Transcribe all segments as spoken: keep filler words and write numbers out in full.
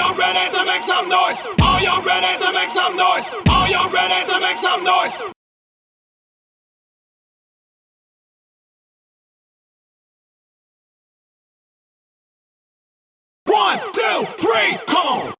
you ready to make some noise? Are you ready to make some noise? Are you ready to make some noise? One, two, three, come on!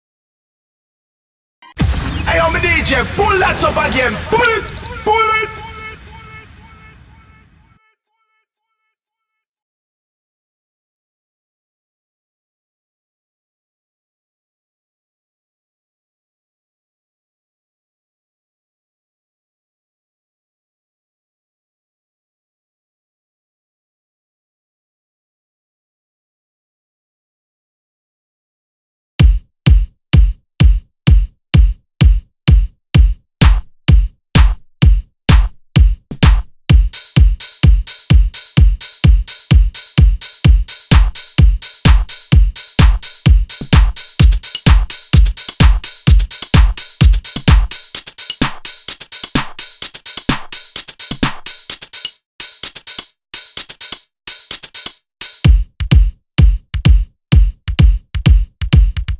Hey, I'm a D J, pull that up again, pull it, pull it.